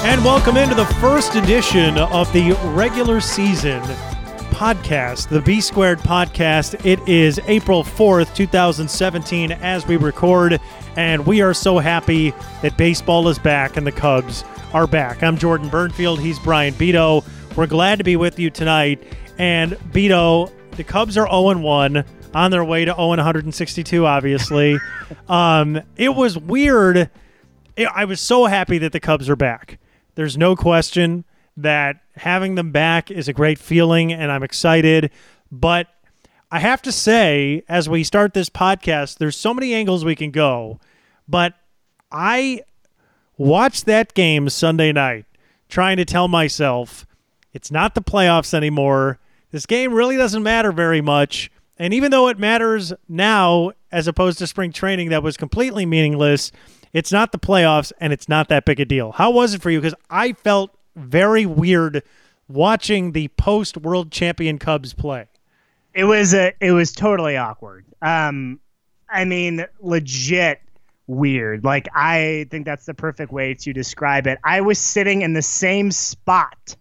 And welcome into the first edition of the regular season podcast, the B Squared podcast. It is April 4th, 2017 as we record, and we are so happy that baseball is back and the Cubs are back. I'm Jordan Burnfield. He's Brian Beto. We're glad to be with you tonight. And Beto, the Cubs are 0-1 on their way to 0-162, obviously. It was weird. I was so happy that the Cubs are back. There's no question that having them back is a great feeling, and I'm excited. But I have to say, as we start this podcast, there's so many angles we can go. But I watched that game Sunday night trying to tell myself it's not the playoffs anymore. This game really doesn't matter very much. And even though it matters now as opposed to spring training that was completely meaningless, it's not the playoffs, and it's not that big a deal. How was it for you? Because I felt very weird watching the post-World Champion Cubs play. It was totally awkward. Legit weird. Like, I think that's the perfect way to describe it. I was sitting in the same spot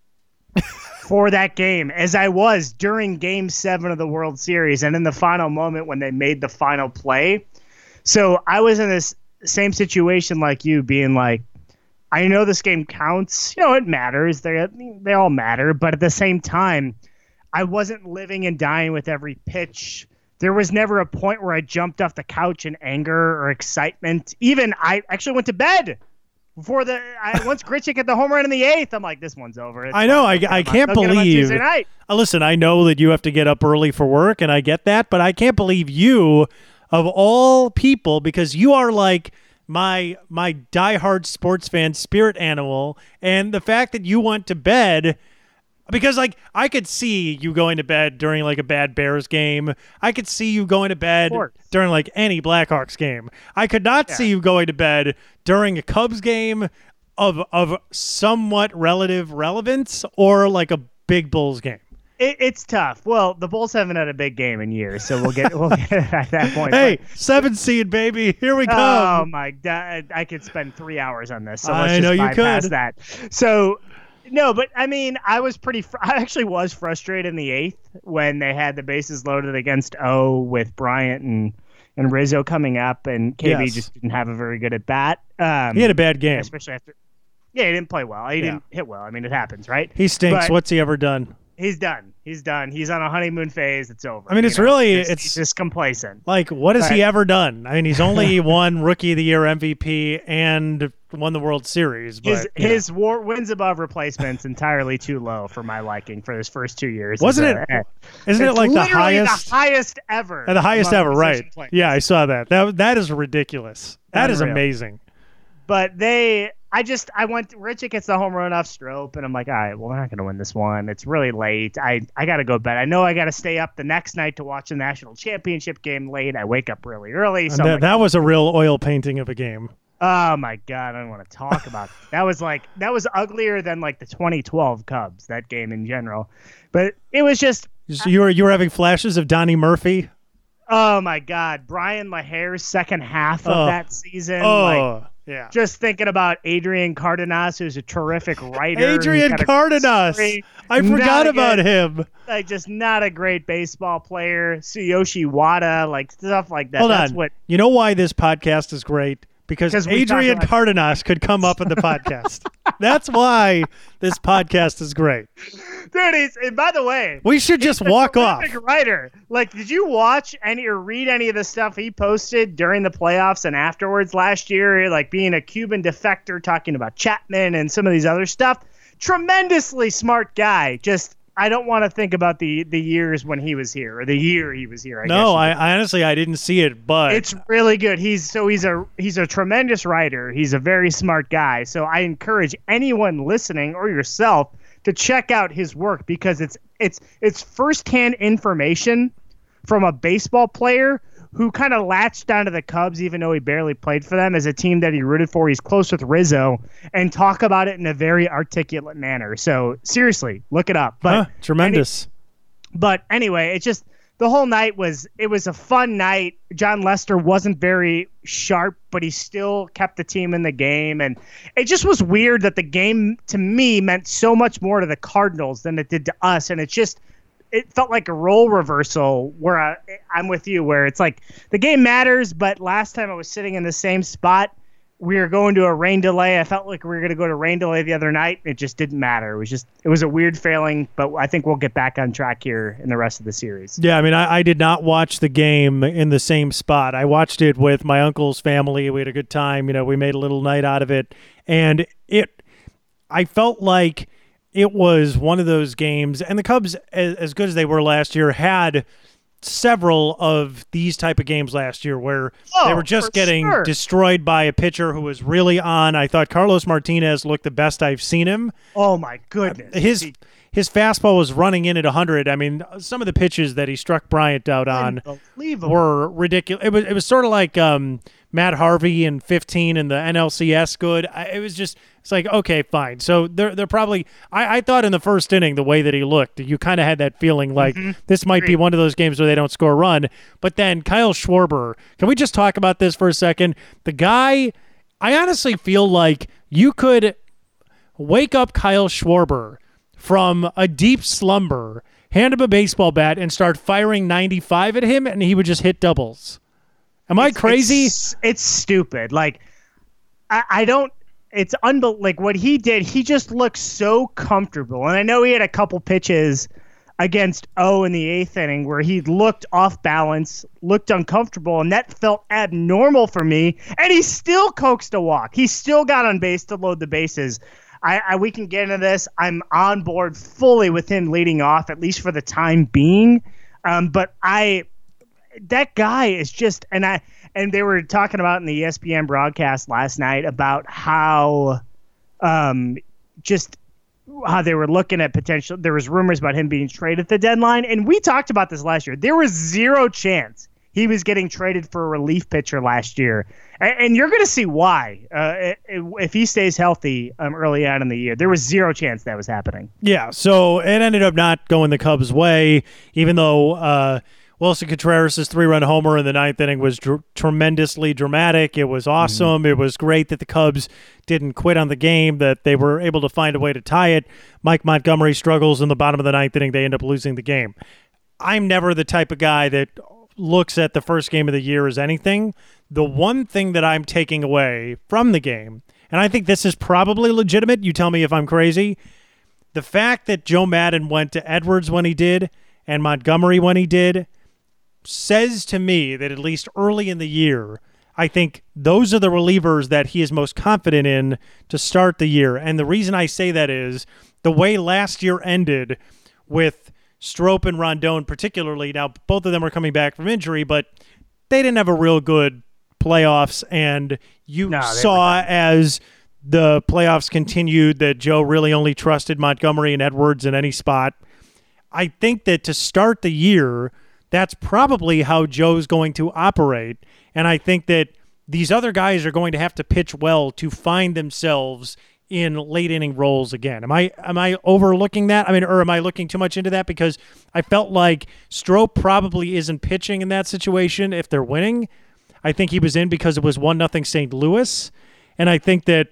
for that game as I was during Game 7 of the World Series and in the final moment when they made the final play. So I was in this same situation like you, being like, I know this game counts. It matters. They all matter. But at the same time, I wasn't living and dying with every pitch. There was never a point where I jumped off the couch in anger or excitement. Even I actually went to bed before once Grichuk hit the home run in the 8th. I'm like, this one's over. I know. I can't believe. Listen, I know that you have to get up early for work, and I get that. But I can't believe you, of all people, because you are like my diehard sports fan spirit animal, and the fact that you went to bed, because like I could see you going to bed during like a bad Bears game. I could see you going to bed during like any Blackhawks game. I could not see you going to bed during a Cubs game of somewhat relative relevance or like a big Bulls game. It's tough. Well, the Bulls haven't had a big game in years, so we'll get at that point. Hey, 7 seed, baby. Here we come. Oh, my God. I could spend 3 hours on this, so let's just bypass that. So, no, but, I actually was frustrated in the 8th when they had the bases loaded against O with Bryant and Rizzo coming up, and KB just didn't have a very good at-bat. He had a bad game. Especially after. Yeah, he didn't play well. He didn't hit well. It happens, right? He stinks. What's he ever done? He's done. He's on a honeymoon phase. It's over. It's just complacent. Like, what has he ever done? He's only won Rookie of the Year MVP and won the World Series. But his wins above replacements entirely too low for my liking for his first 2 years. Isn't it like the highest ever? The highest ever, right? Players. Yeah, I saw that. That is ridiculous. That is amazing. But Grichuk gets the home run off Strop, and I'm like, all right, well, we're not going to win this one. It's really late. I got to go to bed. I know I got to stay up the next night to watch the national championship game late. I wake up really early. So that was a real oil painting of a game. Oh my God, I don't want to talk about it. That was uglier than like the 2012 Cubs, that game in general. But it was just you were having flashes of Donnie Murphy. Oh my God, Brian LaHare's second half of that season. Yeah. Just thinking about Adrian Cardenas, who's a terrific writer. Adrian Cardenas. I forgot about him. Just not a great baseball player. Tsuyoshi Wada, stuff like that. Hold on. You know why this podcast is great? Because Adrian Cardenas could come up in the podcast. That's why this podcast is great. Dude, and by the way, we should just walk off. Writer. Did you watch any or read any of the stuff he posted during the playoffs and afterwards last year? Like being a Cuban defector, talking about Chapman and some of these other stuff. Tremendously smart guy. Just, I don't want to think about the years when he was here, or the year he was here. I honestly didn't see it, but it's really good. He's a tremendous writer. He's a very smart guy. So I encourage anyone listening or yourself to check out his work, because it's firsthand information from a baseball player who kind of latched onto the Cubs, even though he barely played for them, as a team that he rooted for. He's close with Rizzo, and talk about it in a very articulate manner. So seriously, look it up. But tremendous. But anyway, it's just the whole night was a fun night. John Lester wasn't very sharp, but he still kept the team in the game. And it just was weird that the game, to me, meant so much more to the Cardinals than it did to us. And it felt like a role reversal where I'm with you, where it's like the game matters, but last time I was sitting in the same spot, we were going to a rain delay. I felt like we were going to go to rain delay the other night. It just didn't matter. It was a weird failing, but I think we'll get back on track here in the rest of the series. Yeah, I mean, I did not watch the game in the same spot. I watched it with my uncle's family. We had a good time. We made a little night out of it. And I felt like it was one of those games, and the Cubs, as good as they were last year, had several of these type of games last year where they were just getting destroyed by a pitcher who was really on. I thought Carlos Martinez looked the best I've seen him. Oh my goodness. His fastball was running in at 100. I mean, some of the pitches that he struck Bryant out on were ridiculous. It was sort of like Matt Harvey in 15 in the NLCS good. It's like, okay, fine. So they're probably I thought in the first inning, the way that he looked, you kind of had that feeling like this might be one of those games where they don't score a run. But then Kyle Schwarber, can we just talk about this for a second? The guy, I honestly feel like you could wake up Kyle Schwarber from a deep slumber, hand him a baseball bat, and start firing 95 at him, and he would just hit doubles. Am I crazy? It's stupid. Like, I don't. It's unbelievable. Like, what he did, he just looked so comfortable. And I know he had a couple pitches against O in the 8th inning where he looked off balance, looked uncomfortable, and that felt abnormal for me. And he still coaxed a walk. He still got on base to load the bases. We can get into this. I'm on board fully with him leading off, at least for the time being. But that guy is just, and they were talking about in the ESPN broadcast last night about how how they were looking at potential. There was rumors about him being traded at the deadline, and we talked about this last year. There was zero chance he was getting traded for a relief pitcher last year. And you're going to see why if he stays healthy early on in the year. There was zero chance that was happening. Yeah, so it ended up not going the Cubs' way, even though Wilson Contreras' 3-run homer in the 9th inning was tremendously dramatic. It was awesome. Mm-hmm. It was great that the Cubs didn't quit on the game, that they were able to find a way to tie it. Mike Montgomery struggles in the bottom of the 9th inning. They end up losing the game. I'm never the type of guy that looks at the first game of the year as anything. The one thing that I'm taking away from the game, and I think this is probably legitimate, you tell me if I'm crazy, the fact that Joe Maddon went to Edwards when he did and Montgomery when he did says to me that at least early in the year, I think those are the relievers that he is most confident in to start the year. And the reason I say that is the way last year ended with Strop and Rondon particularly. Now, both of them are coming back from injury, but they didn't have a real good playoffs, and you saw as the playoffs continued that Joe really only trusted Montgomery and Edwards in any spot. I think that to start the year, that's probably how Joe's going to operate, and I think that these other guys are going to have to pitch well to find themselves in late inning roles again. Am I overlooking that? I mean, or am I looking too much into that? Because I felt like Strop probably isn't pitching in that situation if they're winning. I think he was in because it was 1-0 St. Louis. And I think that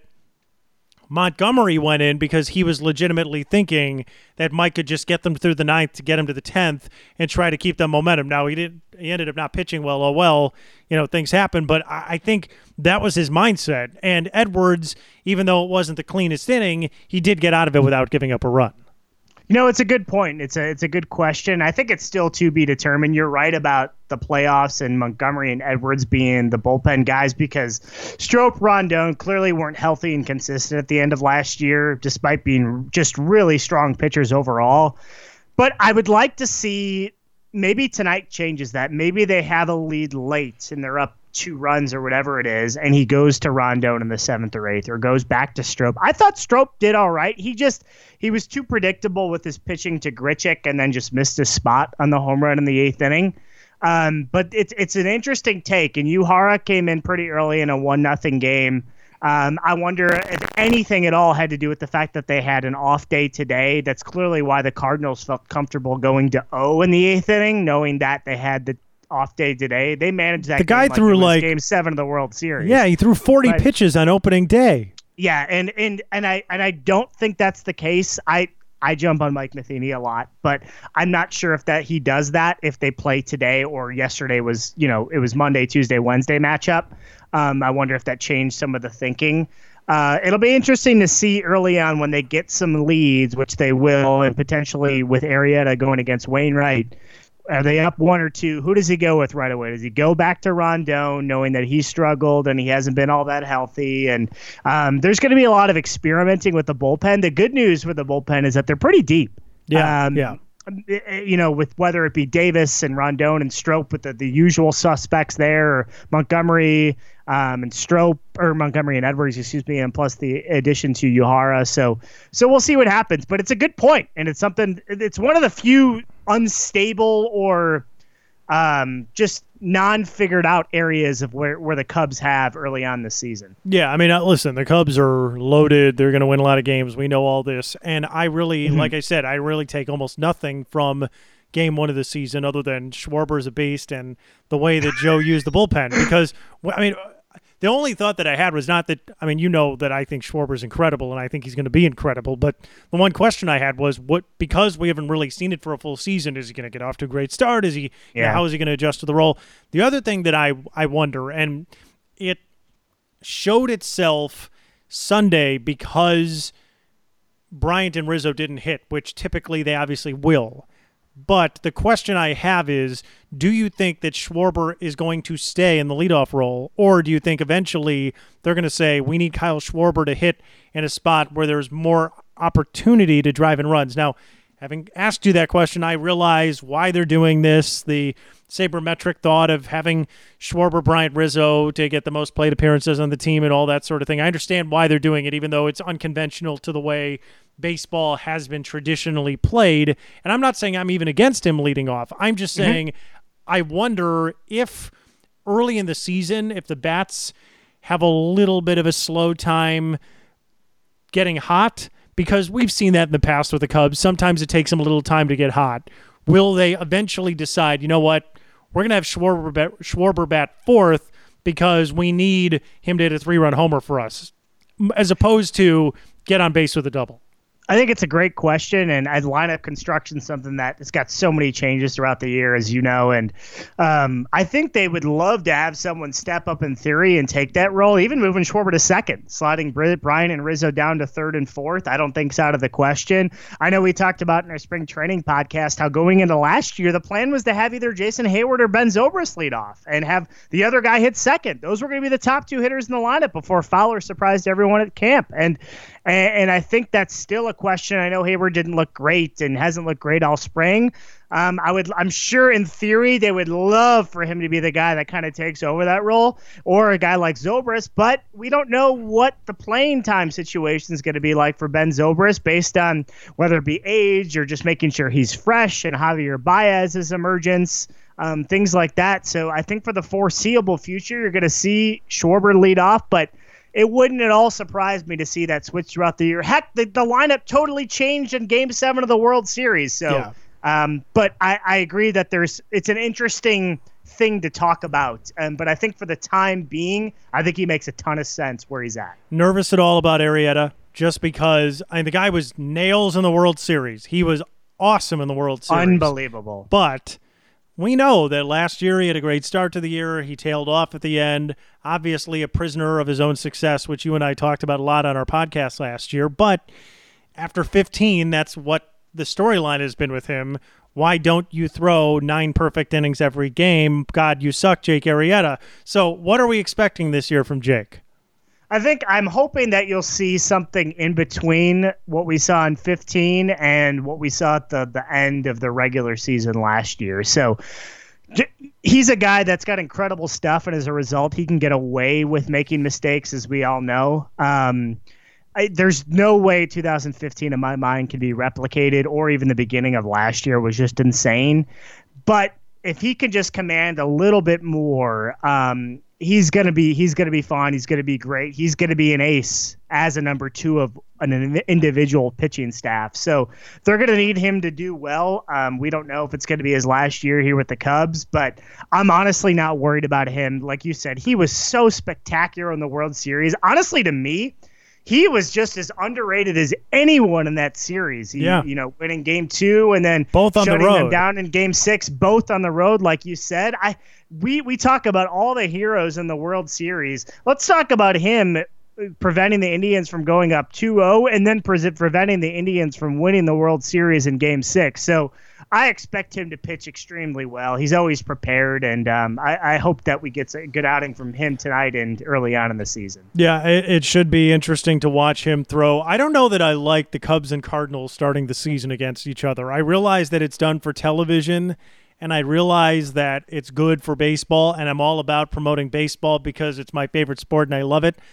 Montgomery went in because he was legitimately thinking that Mike could just get them through the 9th to get him to the 10th and try to keep them momentum. Now, he ended up not pitching well. Oh, well, things happen. But I think that was his mindset. And Edwards, even though it wasn't the cleanest inning, he did get out of it without giving up a run. It's a good point. It's a good question. I think it's still to be determined. You're right about the playoffs and Montgomery and Edwards being the bullpen guys because Strop, Rondon clearly weren't healthy and consistent at the end of last year, despite being just really strong pitchers overall. But I would like to see maybe tonight changes that. Maybe they have a lead late and they're up 2 runs or whatever it is, and he goes to Rondon in the 7th or 8th or goes back to Strop. I thought Strop did all right. He was too predictable with his pitching to Grichuk and then just missed his spot on the home run in the 8th inning. But it's an interesting take, and Uhara came in pretty early in a 1-0 game. I wonder if anything at all had to do with the fact that they had an off day today. That's clearly why the Cardinals felt comfortable going to 0 in the 8th inning, knowing that they had the off day today. They managed that. The guy game threw like Game 7 of the World Series. Yeah, he threw 40 pitches on opening day. Yeah, and I don't think that's the case. I jump on Mike Matheny a lot, but I'm not sure if that he does that if they play today or yesterday was, it was Monday, Tuesday, Wednesday matchup. I wonder if that changed some of the thinking. It'll be interesting to see early on when they get some leads, which they will, and potentially with Arrieta going against Wainwright. Are they up 1 or 2? Who does he go with right away? Does he go back to Rondon, knowing that he struggled and he hasn't been all that healthy? And there's going to be a lot of experimenting with the bullpen. The good news with the bullpen is that they're pretty deep. Yeah. With whether it be Davis and Rondon and Strop with the usual suspects there, or Montgomery and Strop, or Montgomery and Edwards, and plus the addition to Uehara. So we'll see what happens. But it's a good point, and it's one of the few unstable or just non-figured out areas of where the Cubs have early on this season. Yeah, I mean, listen, the Cubs are loaded. They're going to win a lot of games. We know all this. And I really, like I said, I really take almost nothing from Game 1 of the season other than Schwarber's a beast and the way that Joe used the bullpen. Because, I mean, the only thought that I had was not that, I mean, that I think Schwarber's incredible and I think he's going to be incredible, but the one question I had was, because we haven't really seen it for a full season, is he going to get off to a great start? Is he, how is he going to adjust to the role? The other thing that I wonder, and it showed itself Sunday because Bryant and Rizzo didn't hit, which typically they obviously will. But the question I have is, do you think that Schwarber is going to stay in the leadoff role, or do you think eventually they're going to say, we need Kyle Schwarber to hit in a spot where there's more opportunity to drive in runs? Now, having asked you that question, I realize why they're doing this, the sabermetric thought of having Schwarber, Bryant, Rizzo to get the most plate appearances on the team and all that sort of thing. I understand why they're doing it, even though it's unconventional to the way baseball has been traditionally played. And I'm not saying I'm even against him leading off. I'm just saying I wonder if early in the season, if the bats have a little bit of a slow time getting hot, because we've seen that in the past with the Cubs. Sometimes it takes them a little time to get hot. Will they eventually decide, you know what, we're going to have Schwarber bat fourth because we need him to hit a 3-run homer for us, as opposed to get on base with a double? I think it's a great question, and lineup construction is something that has got so many changes throughout the year, as you know, and I think they would love to have someone step up in theory and take that role, even moving Schwarber to second, sliding Bryant and Rizzo down to third and fourth. I don't think it's out of the question. I know we talked about in our spring training podcast how going into last year, the plan was to have either Jason Hayward or Ben Zobrist lead off and have the other guy hit second. Those were going to be the top 2 hitters in the lineup before Fowler surprised everyone at camp, and I think that's still a question. I know Hayward didn't look great and hasn't looked great all spring. I'm sure in theory they would love for him to be the guy that kind of takes over that role, or a guy like Zobrist, but we don't know what the playing time situation is going to be like for Ben Zobrist based on whether it be age or just making sure he's fresh and Javier Baez's emergence, things like that. So I think for the foreseeable future, you're going to see Schwarber lead off, but it wouldn't at all surprise me to see that switch throughout the year. Heck, the lineup totally changed in Game 7 of the World Series. So, but I agree that it's an interesting thing to talk about. But I think for the time being, I think he makes a ton of sense where he's at. Nervous at all about Arrieta? Just because the guy was nails in the World Series. He was awesome in the World Series. Unbelievable. But we know that last year he had a great start to the year. He tailed off at the end. Obviously a prisoner of his own success, which you and I talked about a lot on our podcast last year. But after 15, that's what the storyline has been with him. Why don't you throw 9 perfect innings every game? God, you suck, Jake Arrieta. So what are we expecting this year from Jake? I'm hoping that you'll see something in between what we saw in 15 and what we saw at the end of the regular season last year. So he's a guy that's got incredible stuff, and as a result, he can get away with making mistakes, as we all know. There's no way 2015 in my mind can be replicated, or even the beginning of last year was just insane. But if he can just command a little bit more, he's gonna be fun. He's gonna be great. He's gonna be an ace as a number 2 of an individual pitching staff. So they're gonna need him to do well. We don't know if it's gonna be his last year here with the Cubs, but I'm honestly not worried about him. Like you said, he was so spectacular in the World Series. Honestly, to me, he was just as underrated as anyone in that series. Winning game 2 and then both on the road. Shutting them down in game 6, both on the road, like you said. We talk about all the heroes in the World Series. Let's talk about him preventing the Indians from going up 2-0 and then preventing the Indians from winning the World Series in game 6. So I expect him to pitch extremely well. He's always prepared, and I hope that we get a good outing from him tonight and early on in the season. Yeah, it should be interesting to watch him throw. I don't know that I like the Cubs and Cardinals starting the season against each other. I realize that it's done for television, and I realize that it's good for baseball, and I'm all about promoting baseball because it's my favorite sport and I love it.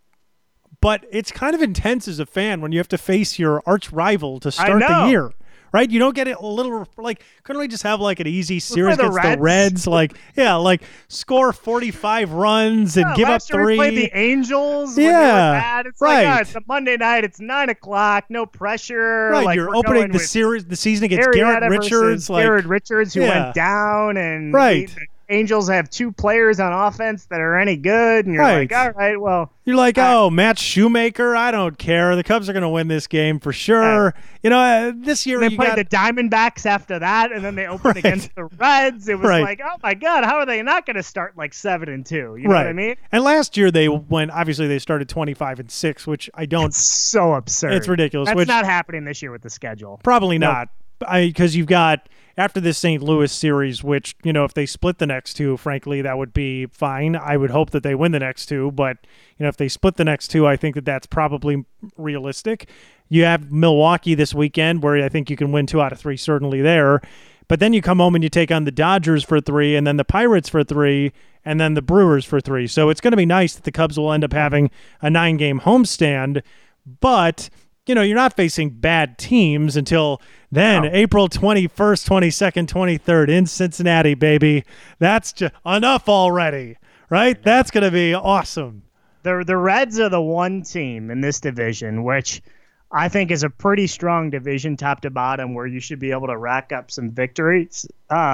But it's kind of intense as a fan when you have to face your arch rival to start the year. Right? You don't get it a little, like, couldn't we just have, like, an easy series against the Reds? Like, score 45 runs and give up 3. We played the Angels. It's like, it's a Monday night. It's 9 o'clock. No pressure. Right. Like, you're opening the season against Garrett Richards. Garrett Richards, who went down. And the Angels have 2 players on offense that are any good. And you're like, all right, well. You're like, Matt Shoemaker, I don't care. The Cubs are going to win this game for sure. This year they played the Diamondbacks after that, and then they opened against the Reds. It was like, oh my God, how are they not going to start like 7-2? You know what I mean? And last year they started 25-6, which I don't. It's so absurd. It's ridiculous. That's not happening this year with the schedule. Probably not. Because you've got, after this St. Louis series, which, if they split the next 2, frankly, that would be fine. I would hope that they win the next 2, but, if they split the next 2, I think that that's probably realistic. You have Milwaukee this weekend, where I think you can win 2 out of 3, certainly there. But then you come home and you take on the Dodgers for 3, and then the Pirates for 3, and then the Brewers for 3. So it's going to be nice that the Cubs will end up having a 9-game homestand, but you're not facing bad teams until then. April 21st, 22nd, 23rd in Cincinnati, baby. That's just enough already, right? That's going to be awesome. The Reds are the one team in this division, which I think is a pretty strong division top to bottom, where you should be able to rack up some victories.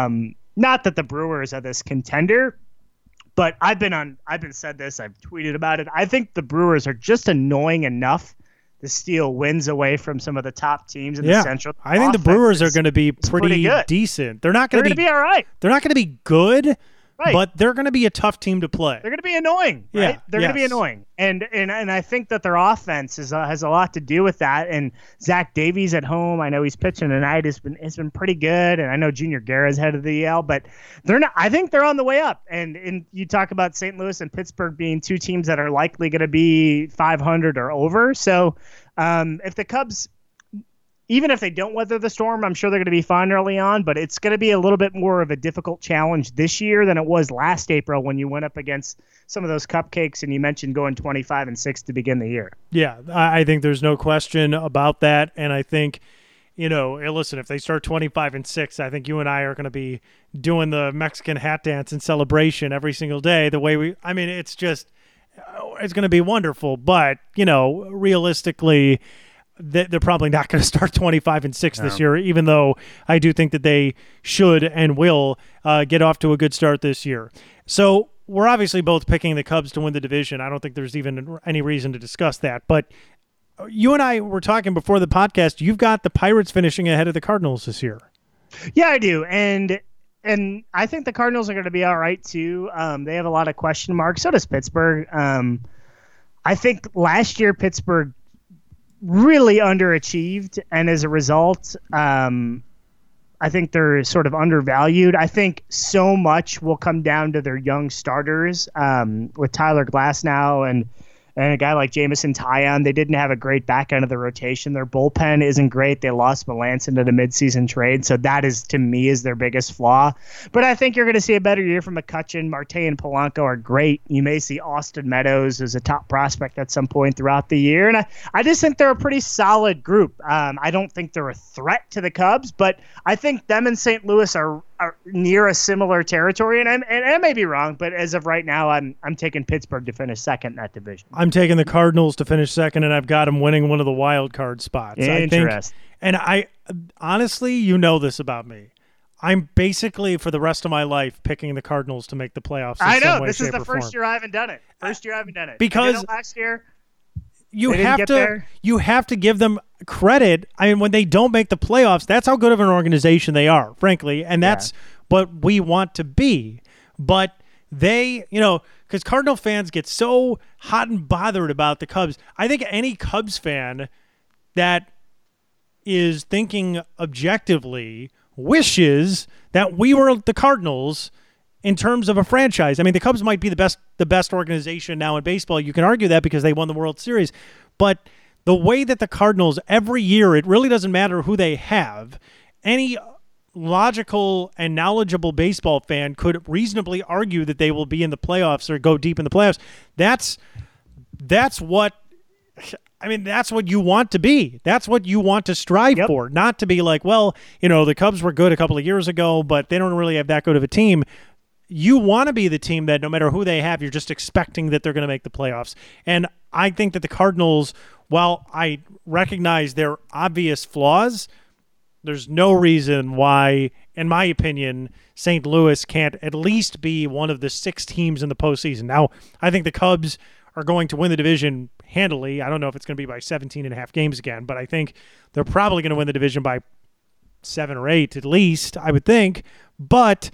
Not that the Brewers are this contender, but I've said this, I've tweeted about it. I think the Brewers are just annoying enough to steal wins away from some of the top teams in the Central. I think the Brewers are going to be pretty decent. They're going to be all right. They're not going to be good, but they're going to be a tough team to play. They're going to be annoying, right? Yeah, they're going to be annoying. And I think that their offense has a lot to do with that. And Zach Davies at home, I know he's pitching tonight, has been pretty good. And I know Junior Guerra's head of the EL, but they're not. I think they're on the way up. And you talk about St. Louis and Pittsburgh being 2 teams that are likely going to be 500 or over. So if the Cubs, even if they don't weather the storm, I'm sure they're going to be fine early on, but it's going to be a little bit more of a difficult challenge this year than it was last April when you went up against some of those cupcakes and you mentioned going 25-6 to begin the year. Yeah, I think there's no question about that. And I think, listen, if they start 25-6, I think you and I are going to be doing the Mexican hat dance in celebration every single day. The way it's just, it's going to be wonderful. But, realistically, they're probably not going to start 25-6 this year, even though I do think that they should and will get off to a good start this year. So we're obviously both picking the Cubs to win the division. I don't think there's even any reason to discuss that. But you and I were talking before the podcast. You've got the Pirates finishing ahead of the Cardinals this year. Yeah, I do. And I think the Cardinals are going to be all right, too. They have a lot of question marks. So does Pittsburgh. I think last year Pittsburgh really underachieved, and as a result, I think they're sort of undervalued. I think so much will come down to their young starters with Tyler Glasnow and a guy like Jameson Taillon. They didn't have a great back end of the rotation. Their bullpen isn't great. They lost Melanson at a midseason trade, so that is, to me, is their biggest flaw. But I think you're going to see a better year from McCutchen. Marte and Polanco are great. You may see Austin Meadows as a top prospect at some point throughout the year, and I just think they're a pretty solid group. I don't think they're a threat to the Cubs, but I think them and St. Louis are near a similar territory, and I may be wrong, but as of right now, I'm taking Pittsburgh to finish second in that division. I'm taking the Cardinals to finish second, and I've got them winning one of the wild card spots. Interesting. I think, and I honestly, you know this about me. I'm basically, for the rest of my life, picking the Cardinals to make the playoffs. I know. This is the first year I haven't done it. Because last year, you have to give them credit. I mean, when they don't make the playoffs, that's how good of an organization they are, frankly, and that's what we want to be. But they, because Cardinal fans get so hot and bothered about the Cubs. I think any Cubs fan that is thinking objectively wishes that we were the Cardinals in terms of a franchise. I mean, the Cubs might be the best organization now in baseball. You can argue that because they won the World Series. But the way that the Cardinals, every year, it really doesn't matter who they have. Any logical and knowledgeable baseball fan could reasonably argue that they will be in the playoffs or go deep in the playoffs. That's what you want to be. That's what you want to strive for. Not to be like, well, the Cubs were good a couple of years ago, but they don't really have that good of a team. You want to be the team that no matter who they have, you're just expecting that they're going to make the playoffs. And I think that the Cardinals, while I recognize their obvious flaws, there's no reason why, in my opinion, St. Louis can't at least be one of the 6 teams in the postseason. Now, I think the Cubs are going to win the division handily. I don't know if it's going to be by 17.5 games again, but I think they're probably going to win the division by 7 or 8 at least, I would think. But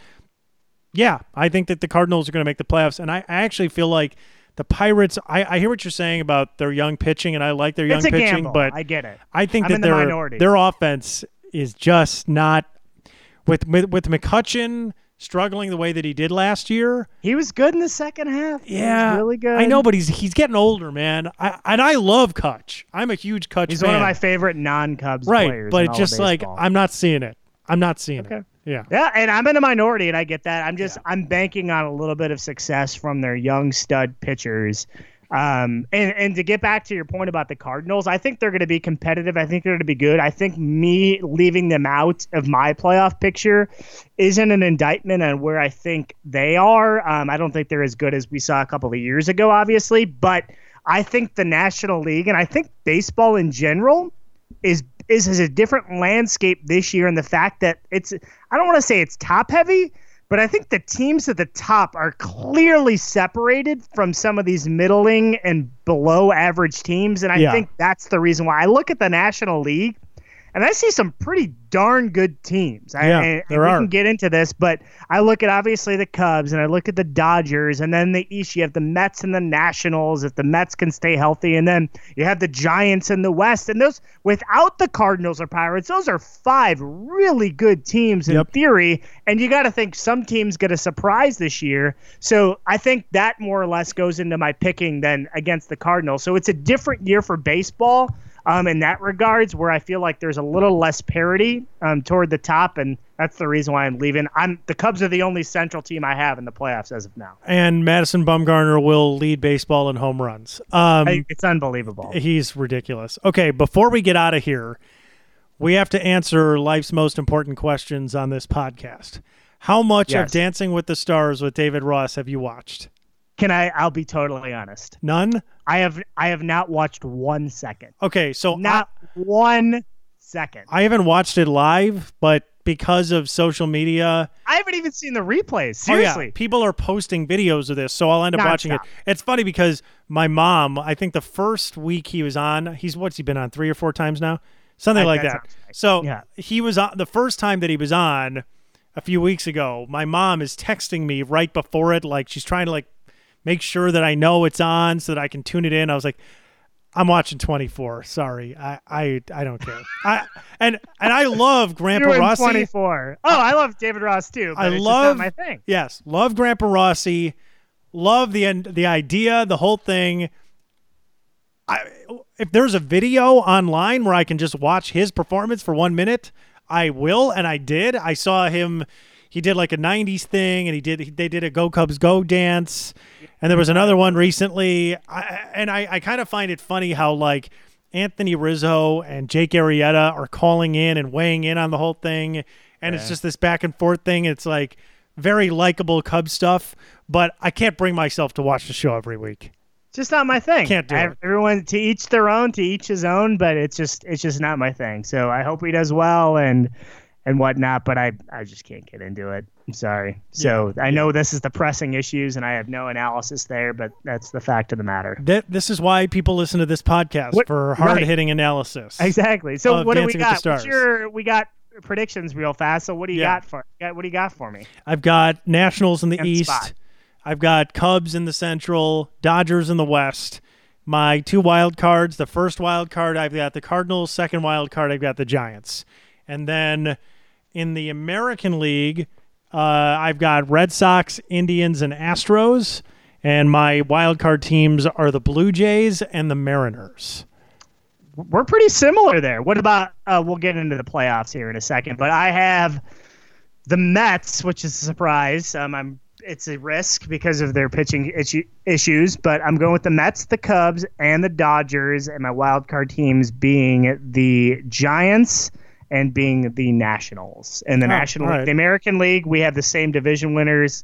yeah, I think that the Cardinals are going to make the playoffs, and I actually feel like the Pirates, I hear what you're saying about their young pitching, and I like their young pitching, gamble. but I get it. I think that their offense is just not with McCutchen struggling the way that he did last year. He was good in the second half. Yeah, he was really good. I know, but he's getting older, man. I love Kutch. I'm a huge Kutch fan. He's one of my favorite non-Cubs players. But it's just like I'm not seeing it. Okay. Yeah, and I'm in a minority, and I get that. I'm banking on a little bit of success from their young stud pitchers. And to get back to your point about the Cardinals, I think they're going to be competitive. I think they're going to be good. I think me leaving them out of my playoff picture isn't an indictment on where I think they are. I don't think they're as good as we saw a couple of years ago, obviously, but I think the National League and I think baseball in general is a different landscape this year, and the fact that I don't want to say it's top heavy, but I think the teams at the top are clearly separated from some of these middling and below average teams. And I think that's the reason why I look at the National League and I see some pretty darn good teams. We can get into this, but I look at obviously the Cubs and I look at the Dodgers, and then the East, you have the Mets and the Nationals if the Mets can stay healthy. And then you have the Giants in the West. And those, without the Cardinals or Pirates, those are 5 really good teams in theory. And you got to think some teams get a surprise this year. So I think that more or less goes into my picking than against the Cardinals. So it's a different year for baseball. In that regards, where I feel like there's a little less parity toward the top, and that's the reason why I'm leaving. The Cubs are the only Central team I have in the playoffs as of now. And Madison Bumgarner will lead baseball in home runs. It's unbelievable. He's ridiculous. Okay, before we get out of here, we have to answer life's most important questions on this podcast. How much of Dancing with the Stars with David Ross have you watched? I'll be totally honest. None? I have not watched 1 second. Okay, so not 1 second. I haven't watched it live, but because of social media, I haven't even seen the replays. Seriously. Oh, yeah. People are posting videos of this, so I'll end up watching it. It's funny because my mom, I think the first week he was on, what's he been on 3 or 4 times now? Something like that. Right. So he was on the first time that he was on a few weeks ago. My mom is texting me right before it, like she's trying to make sure that I know it's on so that I can tune it in. I was like, I'm watching 24. Sorry. I don't care. And I love Grandpa Rossi. 24. Oh, I love David Ross too, but it's just not my thing. Yes. Love Grandpa Rossi. Love the idea, the whole thing. If there's a video online where I can just watch his performance for 1 minute, I will, and I did. I saw him. He did like a 90s thing, and they did a Go Cubs Go dance, and there was another one recently. I kind of find it funny how Anthony Rizzo and Jake Arrieta are calling in and weighing in on the whole thing, and it's just this back and forth thing. It's like very likable Cubs stuff, but I can't bring myself to watch the show every week. Just not my thing. Can't do it. Everyone to each their own, to each his own, but it's just not my thing. So I hope he does well and whatnot, but I just can't get into it. I'm sorry. So I know this is the pressing issues, and I have no analysis there, but that's the fact of the matter. This is why people listen to this podcast, for hard-hitting analysis. Exactly. So what do we got? We got predictions real fast. So what do you got for me? I've got Nationals in the East. Spot. I've got Cubs in the Central, Dodgers in the West. My 2 wild cards, the first wild card, I've got the Cardinals. Second wild card, I've got the Giants. And then in the American League, I've got Red Sox, Indians, and Astros. And my wild card teams are the Blue Jays and the Mariners. We're pretty similar there. What about, we'll get into the playoffs here in a second, but I have the Mets, which is a surprise. It's a risk because of their pitching issues, but I'm going with the Mets, the Cubs, and the Dodgers, and my wild card teams being the Giants and being the Nationals. In the the American League, we have the same division winners,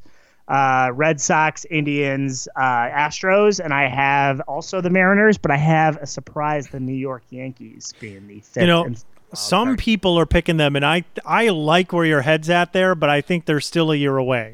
Red Sox, Indians, Astros, and I have also the Mariners, but I have a surprise, the New York Yankees being the fifth. Some people are picking them, and I like where your head's at there, but I think they're still a year away.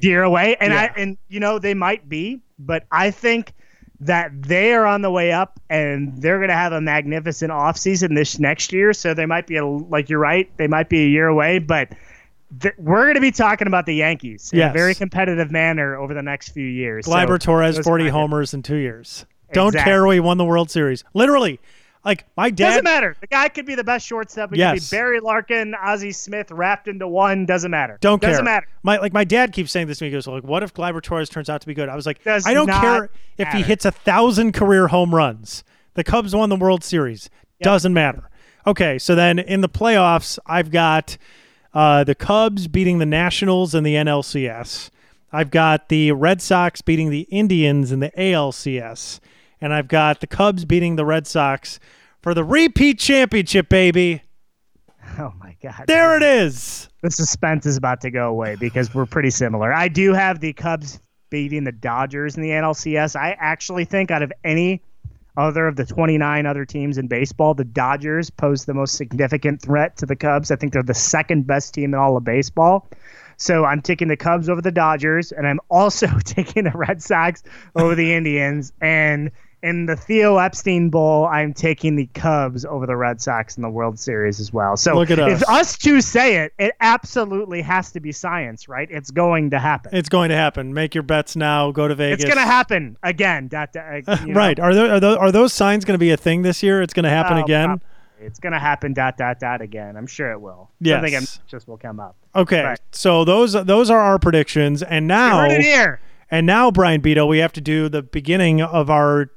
And they might be, but I think that they are on the way up, and they're going to have a magnificent offseason this next year. So they might be, you're right, they might be a year away, but we're going to be talking about the Yankees in a very competitive manner over the next few years. Gleyber Torres, 40 homers in 2 years. Don't care he won the World Series. Literally. Like, my dad... Doesn't matter. The guy could be the best shortstop. It could be Barry Larkin, Ozzie Smith, wrapped into one. Doesn't matter. Doesn't matter. My dad keeps saying this to me. He goes, what if Gleyber Torres turns out to be good? I was like, I don't care if he hits 1,000 career home runs. The Cubs won the World Series. Yep. Doesn't matter. Okay, so then in the playoffs, I've got the Cubs beating the Nationals in the NLCS. I've got the Red Sox beating the Indians in the ALCS. And I've got the Cubs beating the Red Sox for the repeat championship, baby. Oh, my God. There it is. The suspense is about to go away because we're pretty similar. I do have the Cubs beating the Dodgers in the NLCS. I actually think out of any other of the 29 other teams in baseball, the Dodgers pose the most significant threat to the Cubs. I think they're the second best team in all of baseball. So I'm taking the Cubs over the Dodgers, and I'm also taking the Red Sox over the Indians. And in the Theo Epstein Bowl, I'm taking the Cubs over the Red Sox in the World Series as well. So if us two say it, it absolutely has to be science, right? It's going to happen. It's going to happen. Make your bets now. Go to Vegas. It's going to happen again. Right. Are those signs going to be a thing this year? It's going to happen again? It's going to happen again. I'm sure it will. Yes. Something just will come up. Okay. Right. So those are our predictions. And now... You heard it here. And now, Brian Beto, we have to do the beginning of our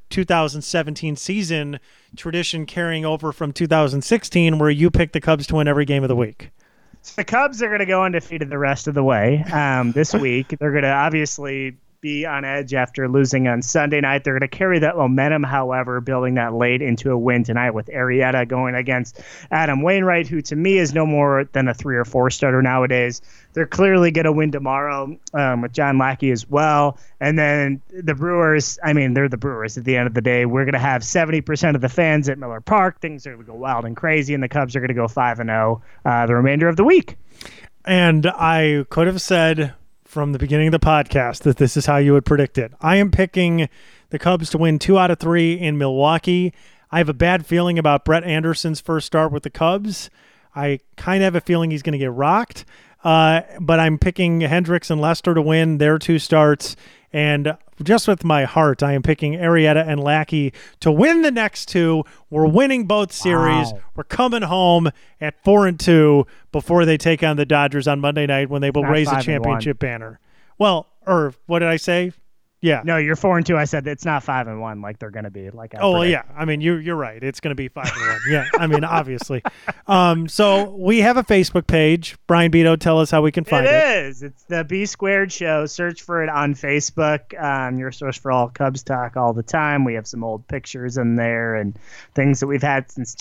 2017 season tradition carrying over from 2016, where you pick the Cubs to win every game of the week. So the Cubs are going to go undefeated the rest of the way this week. They're going to obviously be on edge after losing on Sunday night. They're going to carry that momentum, however, building that late into a win tonight with Arrieta going against Adam Wainwright, who to me is no more than a 3 or 4 starter nowadays. They're clearly going to win tomorrow with John Lackey as well. And then the Brewers, they're the Brewers at the end of the day. We're going to have 70% of the fans at Miller Park. Things are going to go wild and crazy, and the Cubs are going to go 5-0 the remainder of the week. And I could have said from the beginning of the podcast that this is how you would predict it. I am picking the Cubs to win 2 out of 3 in Milwaukee. I have a bad feeling about Brett Anderson's first start with the Cubs. I kind of have a feeling he's going to get rocked. But I'm picking Hendricks and Lester to win their 2 starts. And just with my heart, I am picking Arrieta and Lackey to win the next 2. We're winning both series. Wow. We're coming home at 4-2 before they take on the Dodgers on Monday night when they will raise a championship banner. Well, or what did I say? Yeah. No, you're 4-2. I said it's not 5-1 like they're going to be. Like Oh, well, yeah. I mean, you're right. It's going to be 5-1. Yeah. I mean, obviously. So we have a Facebook page. Brian Beto, tell us how we can find it. It is. It's the B Squared Show. Search for it on Facebook. Your source for all Cubs talk all the time. We have some old pictures in there and things that we've had since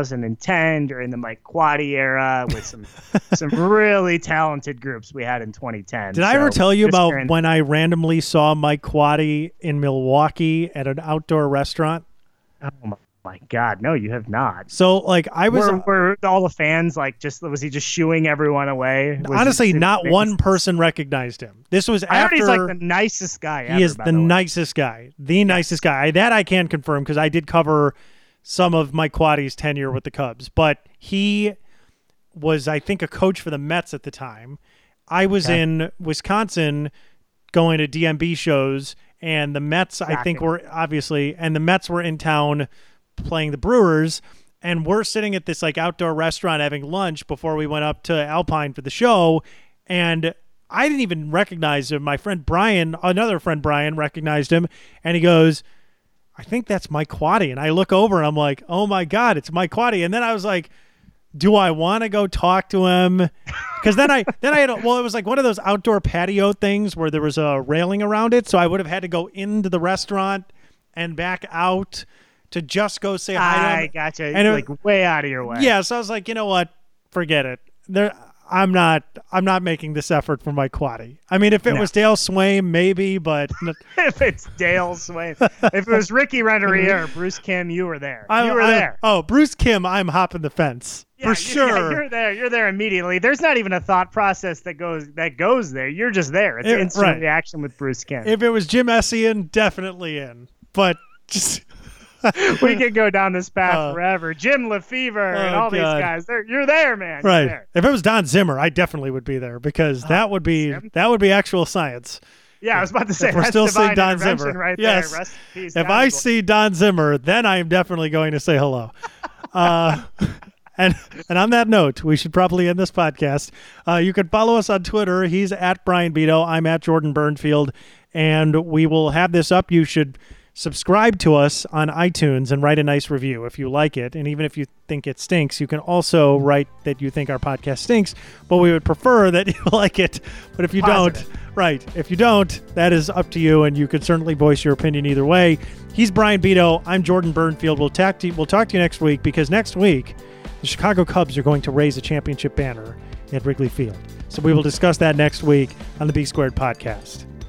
2010 during the Mike Quaddy era with some really talented groups we had in 2010. Did I ever tell you about when I randomly saw Mike Quaddy in Milwaukee at an outdoor restaurant? Oh my God, no, you have not. So like I was, were all the fans like was he just shooing everyone away? Honestly, not one person recognized him. This was after. I heard he's like the nicest guy ever. He is the nicest guy, nicest guy. That I can confirm because I did cover some of Mike Quaddy's tenure with the Cubs, but he was, I think, a coach for the Mets at the time. I was in Wisconsin going to DMB shows, and the Mets, I think, were obviously, and the Mets were in town playing the Brewers, and we're sitting at this like outdoor restaurant having lunch before we went up to Alpine for the show, and I didn't even recognize him. My friend Brian, another friend Brian, recognized him, and he goes, I think that's Mike Quaddy. And I look over and I'm like, oh my God, it's Mike Quaddy. And then I was like, do I want to go talk to him? Because then I had, it was like one of those outdoor patio things where there was a railing around it. So I would have had to go into the restaurant and back out to just go say hi to him. I gotcha. And it was like way out of your way. Yeah. So I was like, you know what? Forget it. I'm not making this effort for Mike Quaddy. I mean, if it was Dale Swaim, maybe, but if it's Dale Swaim, if it was Ricky Renteria or Bruce Kim, you were there. You were there. Oh, Bruce Kim, I'm hopping the fence for sure. You're there. You're there immediately. There's not even a thought process that goes there. You're just there. It's instant reaction with Bruce Kim. If it was Jim Essien, definitely in. But just. We could go down this path forever. Jim Lefevre and all these guys. You're there, man. Right. There. If it was Don Zimmer, I definitely would be there because that would be actual science. Yeah, I was about to say. If we're still seeing Don Zimmer, right yes. there. Rest in peace, if I see Don Zimmer, then I am definitely going to say hello. And on that note, we should probably end this podcast. You can follow us on Twitter. He's at Brian Beto. I'm at Jordan Burnfield, and we will have this up. You should subscribe to us on iTunes and write a nice review if you like it. And even if you think it stinks, you can also write that you think our podcast stinks, but we would prefer that you like it. But if you don't, if you don't, that is up to you, and you could certainly voice your opinion either way. He's Brian Beto. I'm Jordan Burnfield. We'll talk to you next week, because next week, the Chicago Cubs are going to raise a championship banner at Wrigley Field. So we will discuss that next week on the B Squared podcast.